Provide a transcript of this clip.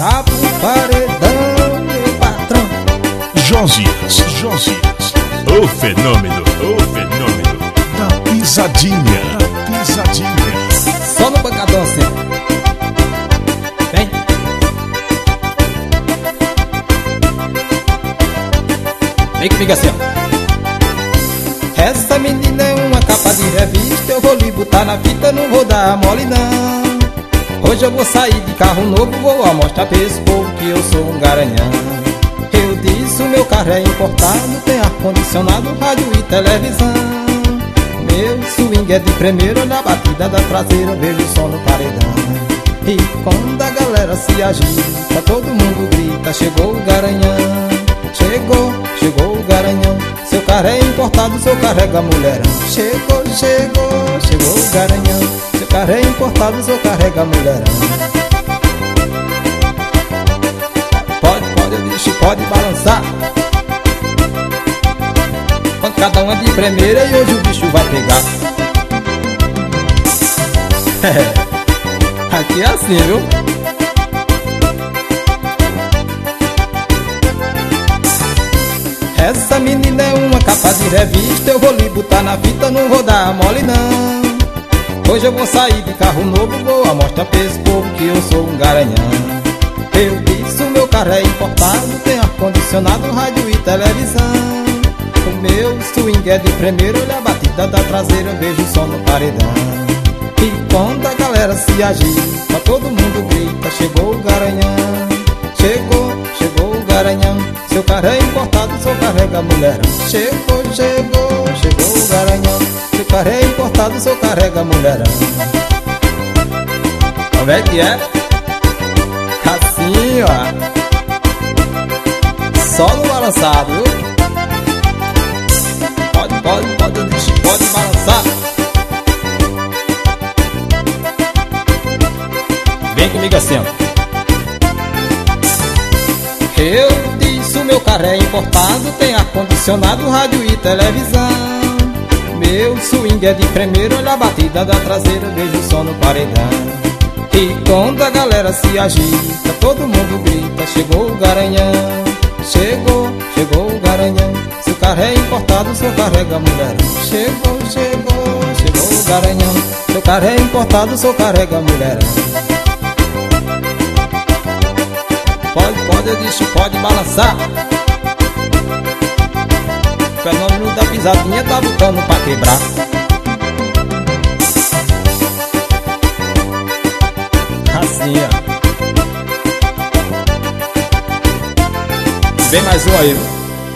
tá pro paredão, meu patrão. Josias, o fenômeno da pisadinha, Só no bancadão assim. Vem. Vem comigo assim, ó. Essa menina é uma capa de revista, eu vou lhe botar na fita, não vou dar mole não. Hoje eu vou sair de carro novo, vou mostrar pra esse povo que eu sou um garanhão. Eu disse, o meu carro é importado, tem ar-condicionado, rádio e televisão. Meu swing é de primeira, na batida da traseira vejo o som no paredão. E quando a galera se agita, todo mundo grita, chegou o garanhão. Chegou o garanhão. Seu carro é importado, seu carrega mulherão. Chegou o garanhão. Seu carro é importado, seu carrega mulherão. Pode, eu disse, pode balançar. Cada uma de primeira e hoje o bicho vai pegar. Aqui é assim, viu? Essa menina é uma capa de revista, eu vou lhe botar na fita, não vou dar mole não. Hoje eu vou sair de carro novo, vou mostrar pra esse povo que eu sou um garanhão. Eu disse, o meu carro é importado, tem ar-condicionado, rádio e televisão. O meu swing é de primeira, olha a batida da traseira, vejo o som no paredão. E quando a galera se agita, todo mundo grita, chegou o garanhão. Chegou o garanhão. Seu carro é importado, seu carrega mulherão. Chegou o garanhão. Seu carro é importado, seu carrega mulherão. Como é que é? Assim, ó. Só no balançado, viu? Pode balançar. Vem comigo assim, ó. Eu disse, o meu carro é importado, tem ar-condicionado, rádio e televisão. Meu swing é de primeira, olha a batida da traseira, vejo o som no paredão. E quando a galera se agita, todo mundo grita, chegou o garanhão. Chegou o garanhão. Seu carro é importado, seu carrega mulherão. Chegou o garanhão. Seu carro é importado, seu carrega mulherão. Pode, eu disse, pode balançar. O fenômeno da pisadinha tá lutando pra quebrar. Assim, ó. Vem mais um aí, viu?